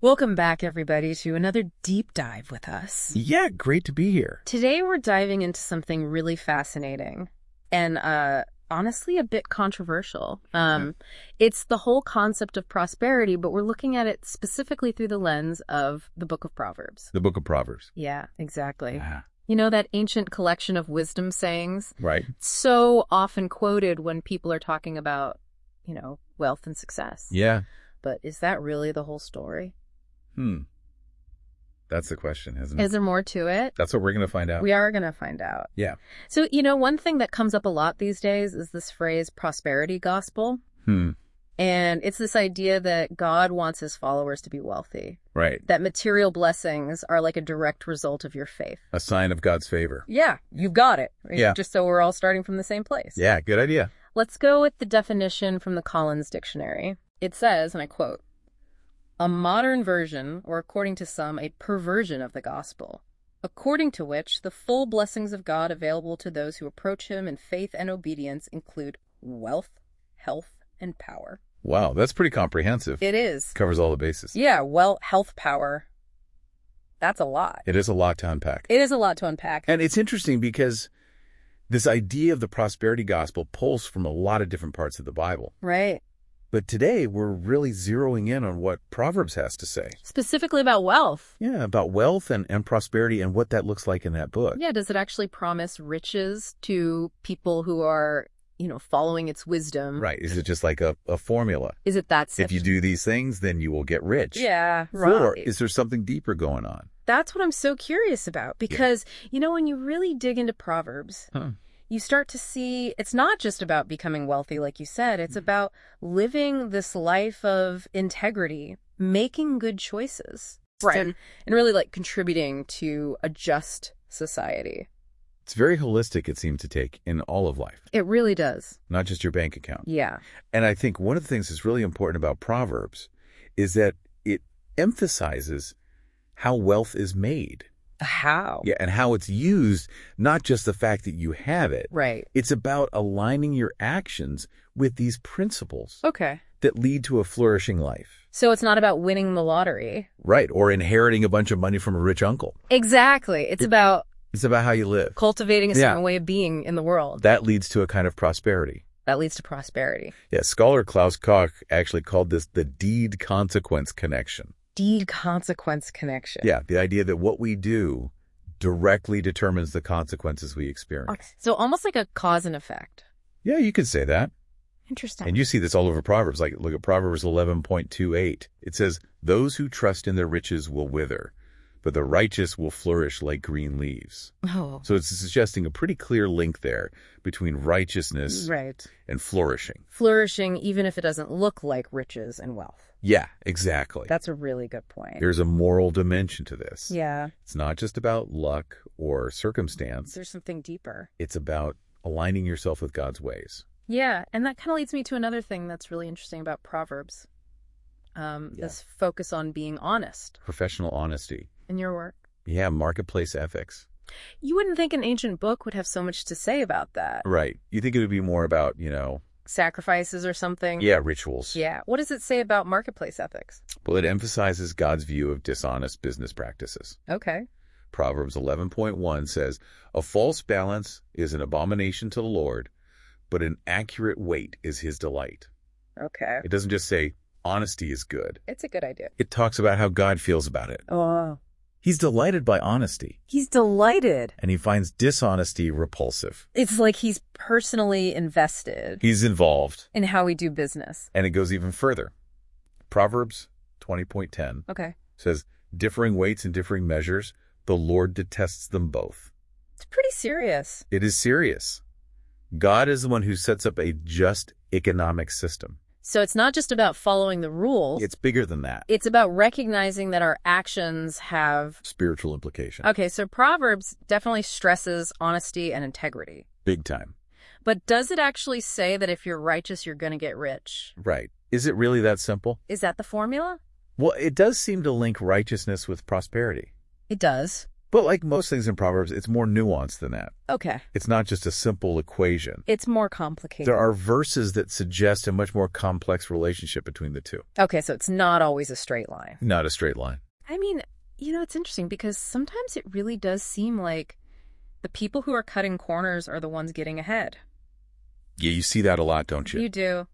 Welcome back, everybody, to another deep dive with us. Yeah, great to be here. Today, we're diving into something really fascinating and honestly a bit controversial. It's the whole concept of prosperity, but we're looking at it specifically through the lens of the Book of Proverbs. The Book of Proverbs. Yeah, exactly. Yeah. You know, that ancient collection of wisdom sayings? Right. So often quoted when people are talking about, wealth and success. Yeah. But is that really the whole story? That's the question, isn't it? Is there more to it? That's what we're going to find out. We are going to find out. Yeah. So, one thing that comes up a lot these days is this phrase, prosperity gospel. And it's this idea that God wants his followers to be wealthy. Right. That material blessings are like a direct result of your faith. A sign of God's favor. Yeah, you've got it. Yeah. Just so we're all starting from the same place. Yeah, good idea. Let's go with the definition from the Collins Dictionary. It says, and I quote, "A modern version, or according to some, a perversion of the gospel, according to which the full blessings of God available to those who approach him in faith and obedience include wealth, health, and power." Wow, that's pretty comprehensive. It is. Covers all the bases. Yeah, well, health, power. That's a lot. It is a lot to unpack. It is a lot to unpack. And it's interesting because this idea of the prosperity gospel pulls from a lot of different parts of the Bible. Right. But today, we're really zeroing in on what Proverbs has to say. Specifically about wealth. Yeah, about wealth and prosperity and what that looks like in that book. Yeah, does it actually promise riches to people who are, following its wisdom? Right. Is it just like a formula? Is it that If you do these things, then you will get rich. Yeah, right. Or is there something deeper going on? That's what I'm so curious about because, when you really dig into Proverbs, you start to see it's not just about becoming wealthy, like you said. It's about living this life of integrity, making good choices. Right. And really contributing to a just society. It's very holistic, it seems to take in all of life. It really does. Not just your bank account. Yeah. And I think one of the things that's really important about Proverbs is that it emphasizes how wealth is made. How? Yeah, and how it's used, not just the fact that you have it. Right. It's about aligning your actions with these principles Okay. that lead to a flourishing life. So it's not about winning the lottery. Right, or inheriting a bunch of money from a rich uncle. Exactly. It's about how you live. Cultivating a certain way of being in the world. That leads to a kind of prosperity. That leads to prosperity. Yeah, scholar Klaus Koch actually called this the deed-consequence connection. Deed-consequence connection. Yeah, the idea that what we do directly determines the consequences we experience. So almost like a cause and effect. Yeah, you could say that. Interesting. And you see this all over Proverbs. Like, look at Proverbs 11.28. It says, "Those who trust in their riches will wither, but the righteous will flourish like green leaves." Oh. So it's suggesting a pretty clear link there between righteousness and flourishing. Flourishing, even if it doesn't look like riches and wealth. Yeah, exactly. That's a really good point. There's a moral dimension to this. Yeah. It's not just about luck or circumstance. There's something deeper. It's about aligning yourself with God's ways. Yeah, and that kind of leads me to another thing that's really interesting about Proverbs. This focus on being honest. Professional honesty. In your work. Yeah, marketplace ethics. You wouldn't think an ancient book would have so much to say about that. Right. You think it would be more about, sacrifices or something? Yeah, rituals. Yeah. What does it say about marketplace ethics? Well, it emphasizes God's view of dishonest business practices. Okay. Proverbs 11.1 says, "A false balance is an abomination to the Lord, but an accurate weight is his delight." Okay. It doesn't just say honesty is good. It's a good idea. It talks about how God feels about it. Oh. He's delighted by honesty. He's delighted. And he finds dishonesty repulsive. It's like he's personally invested. He's involved. In how we do business. And it goes even further. Proverbs 20.10 says, "Differing weights and differing measures, the Lord detests them both." It's pretty serious. It is serious. God is the one who sets up a just economic system. So it's not just about following the rules. It's bigger than that. It's about recognizing that our actions have spiritual implications. Okay, so Proverbs definitely stresses honesty and integrity. Big time. But does it actually say that if you're righteous, you're going to get rich? Right. Is it really that simple? Is that the formula? Well, it does seem to link righteousness with prosperity. It does. But like most things in Proverbs, it's more nuanced than that. Okay. It's not just a simple equation. It's more complicated. There are verses that suggest a much more complex relationship between the two. Okay, so it's not always a straight line. Not a straight line. I mean, it's interesting because sometimes it really does seem like the people who are cutting corners are the ones getting ahead. Yeah, you see that a lot, don't you? You do.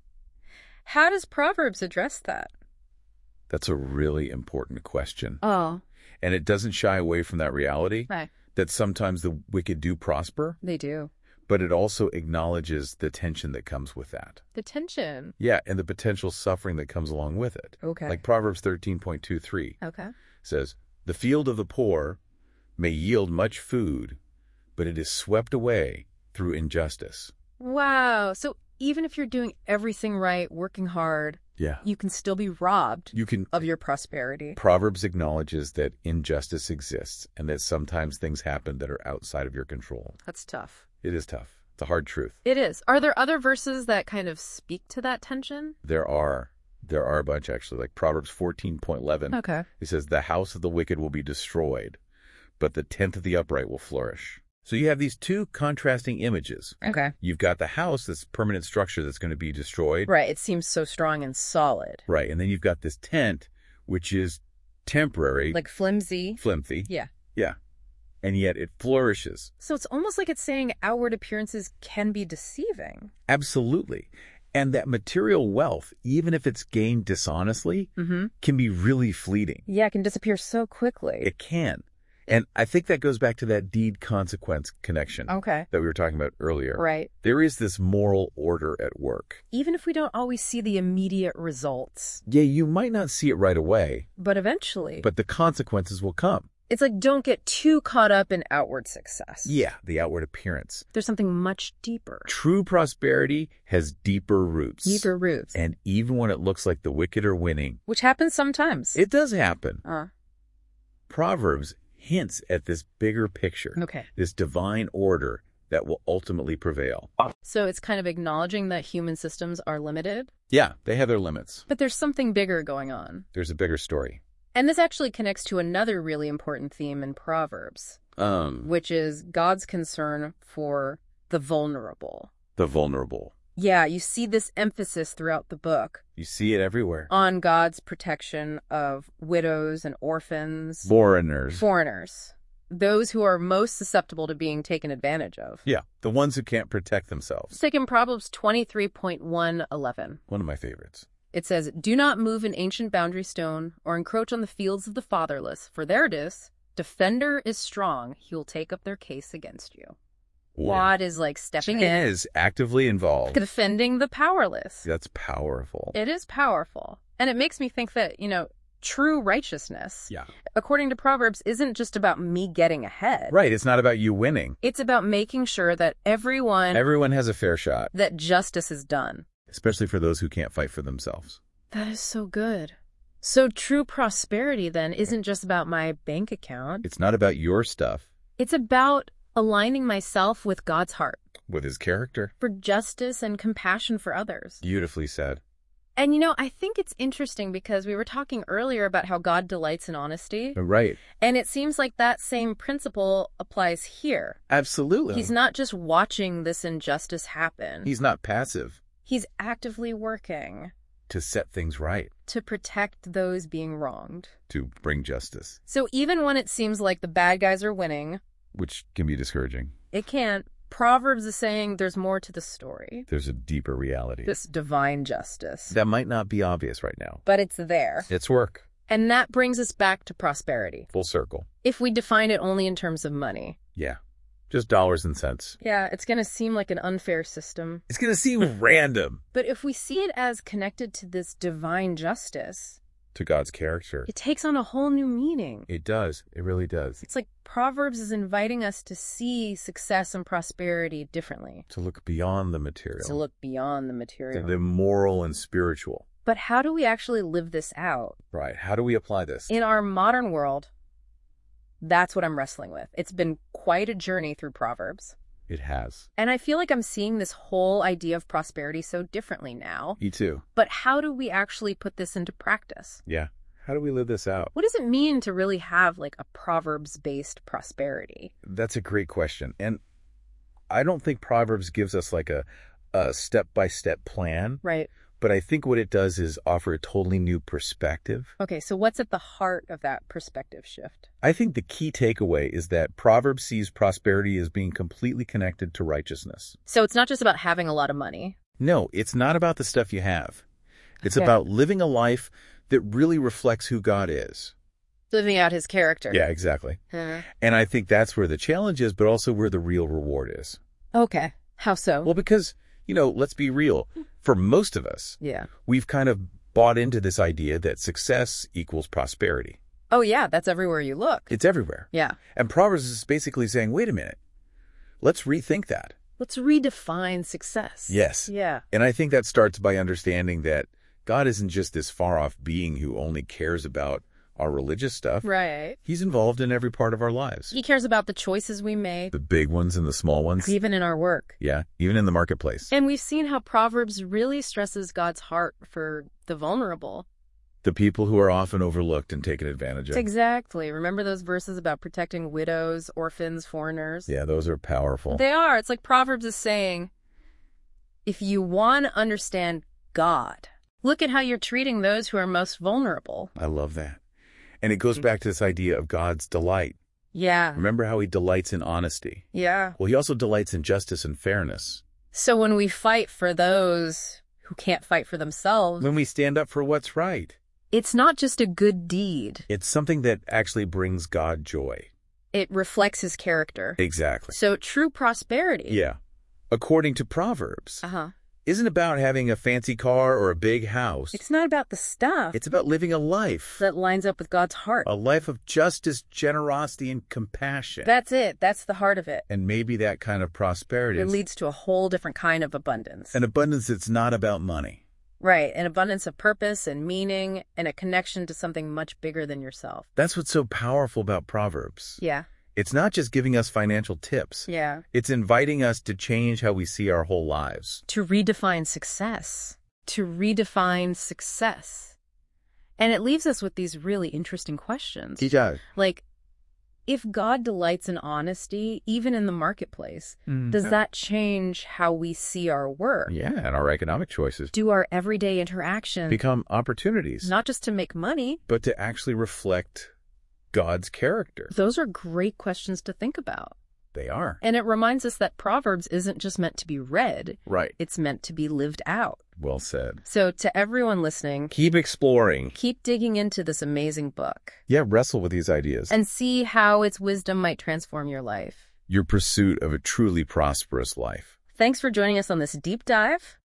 How does Proverbs address that? That's a really important question. Oh. And it doesn't shy away from that reality Right. that sometimes the wicked do prosper, They do. but it also acknowledges the tension that comes with that. The tension. Yeah, and the potential suffering that comes along with it. Okay. Like Proverbs 13.23 Okay. says, "The field of the poor may yield much food, but it is swept away through injustice." Wow. So even if you're doing everything right, working hard, Yeah. you can still be robbed You can. of your prosperity. Proverbs acknowledges that injustice exists and that sometimes things happen that are outside of your control. That's tough. It is tough. It's a hard truth. It is. Are there other verses that kind of speak to that tension? There are a bunch, actually, like Proverbs 14.11. Okay. It says, "The house of the wicked will be destroyed, but the tent of the upright will flourish." So you have these two contrasting images. Okay. You've got the house, this permanent structure that's going to be destroyed. Right. It seems so strong and solid. Right. And then you've got this tent, which is temporary, Like flimsy. flimsy. Yeah. Yeah. And yet it flourishes. So it's almost like it's saying outward appearances can be deceiving. Absolutely. And that material wealth, even if it's gained dishonestly, can be really fleeting. Yeah, it can disappear so quickly. It can. And I think that goes back to that deed-consequence connection Okay. that we were talking about earlier. Right. There is this moral order at work. Even if we don't always see the immediate results, Yeah, you might not see it right away, but eventually. but the consequences will come. It's like don't get too caught up in outward success. Yeah, the outward appearance. There's something much deeper. True prosperity has deeper roots. Deeper roots. And even when it looks like the wicked are winning, Which happens sometimes. it does happen. Uh, Proverbs hints at this bigger picture, okay. this divine order that will ultimately prevail. So it's kind of acknowledging that human systems are limited, Yeah, they have their limits. but there's something bigger going on. There's a bigger story. And this actually connects to another really important theme in Proverbs, which is God's concern for the vulnerable. The vulnerable. Yeah, you see this emphasis throughout the book You see it everywhere. on God's protection of widows and orphans, Foreigners. those who are most susceptible to being taken advantage of. Yeah, the ones who can't protect themselves. It's like in Proverbs 23.1:11. One of my favorites. It says, "Do not move an ancient boundary stone or encroach on the fields of the fatherless, for there it is. Defender is strong. He will take up their case against you." God is like stepping in, is actively involved. defending the powerless. That's powerful. It is powerful. And it makes me think that, true righteousness, Yeah. according to Proverbs, isn't just about me getting ahead. Right, it's not about you winning. It's about making sure that Everyone has a fair shot, that justice is done. especially for those who can't fight for themselves. That is so good. So true prosperity, then, isn't just about my bank account. It's not about your stuff, It's about aligning myself with God's heart with his character. for justice and compassion for others. Beautifully said. And, I think it's interesting because we were talking earlier about how God delights in honesty. Right. And it seems like that same principle applies here. Absolutely. He's not just watching this injustice happen. He's not passive He's actively working to set things right, to protect those being wronged. to bring justice, So even when it seems like the bad guys are winning, which can be discouraging. it can't. Proverbs is saying there's more to the story. There's a deeper reality. This divine justice. That might not be obvious right now. But it's there. It's work. And that brings us back to prosperity. Full circle. If we define it only in terms of money. Yeah. Just dollars and cents. Yeah, it's going to seem like an unfair system. It's going to seem random But if we see it as connected to this divine justice, to God's character. it takes on a whole new meaning. It does. It really does. It's like Proverbs is inviting us to see success and prosperity differently, To look beyond the material. to look beyond the material. The moral and spiritual. But how do we actually live this out? Right. How do we apply this? In our modern world, that's what I'm wrestling with. It's been quite a journey through Proverbs. It has. And I feel like I'm seeing this whole idea of prosperity so differently now. Me too. But how do we actually put this into practice? Yeah. How do we live this out? What does it mean to really have like a Proverbs-based prosperity? That's a great question. And I don't think Proverbs gives us like a step-by-step plan. Right. But I think what it does is offer a totally new perspective. Okay, so what's at the heart of that perspective shift? I think the key takeaway is that Proverbs sees prosperity as being completely connected to righteousness. So it's not just about having a lot of money. No, it's not about the stuff you have. It's Okay. about living a life that really reflects who God is. Living out his character. Yeah, exactly. Huh. And I think that's where the challenge is, but also where the real reward is. Okay. How so? Well, because, let's be real. For most of us, Yeah. we've kind of bought into this idea that success equals prosperity. Oh, yeah, that's everywhere you look. It's everywhere. Yeah. And Proverbs is basically saying, wait a minute, let's rethink that. Let's redefine success. Yes. Yeah. And I think that starts by understanding that God isn't just this far-off being who only cares about our religious stuff. Right. He's involved in every part of our lives. He cares about the choices we make, The big ones and the small ones. even in our work. Yeah, even in the marketplace. And we've seen how Proverbs really stresses God's heart for the vulnerable. The people who are often overlooked and taken advantage of. Exactly. Remember those verses about protecting widows, orphans, foreigners? Yeah, those are powerful. They are. It's like Proverbs is saying, if you want to understand God, look at how you're treating those who are most vulnerable. I love that. And it goes back to this idea of God's delight. Yeah. Remember how he delights in honesty? Yeah. Well, he also delights in justice and fairness. So when we fight for those who can't fight for themselves, When we stand up for what's right, it's not just a good deed. it's something that actually brings God joy. It reflects his character. Exactly. So true prosperity. Yeah. According to Proverbs, Uh-huh. isn't about having a fancy car or a big house. It's not about the stuff It's about living a life. that lines up with God's heart. A life of justice, generosity, and compassion. That's it. That's the heart of it. And maybe that kind of prosperity It is leads to a whole different kind of abundance. an abundance that's not about money. Right. An abundance of purpose and meaning and a connection to something much bigger than yourself. That's what's so powerful about Proverbs. Yeah. It's not just giving us financial tips. Yeah. It's inviting us to change how we see our whole lives. To redefine success. To redefine success. And it leaves us with these really interesting questions. Like, if God delights in honesty, even in the marketplace, does that change how we see our work? Yeah, and our economic choices Do our everyday interactions, become opportunities, not just to make money? but to actually reflect God's character. Those are great questions to think about. They are. And it reminds us that Proverbs isn't just meant to be read, Right. it's meant to be lived out. Well said. So to everyone listening, Keep exploring. keep digging into this amazing book Yeah, wrestle with these ideas. and see how its wisdom might transform your life. Your pursuit of a truly prosperous life. Thanks for joining us on this deep dive.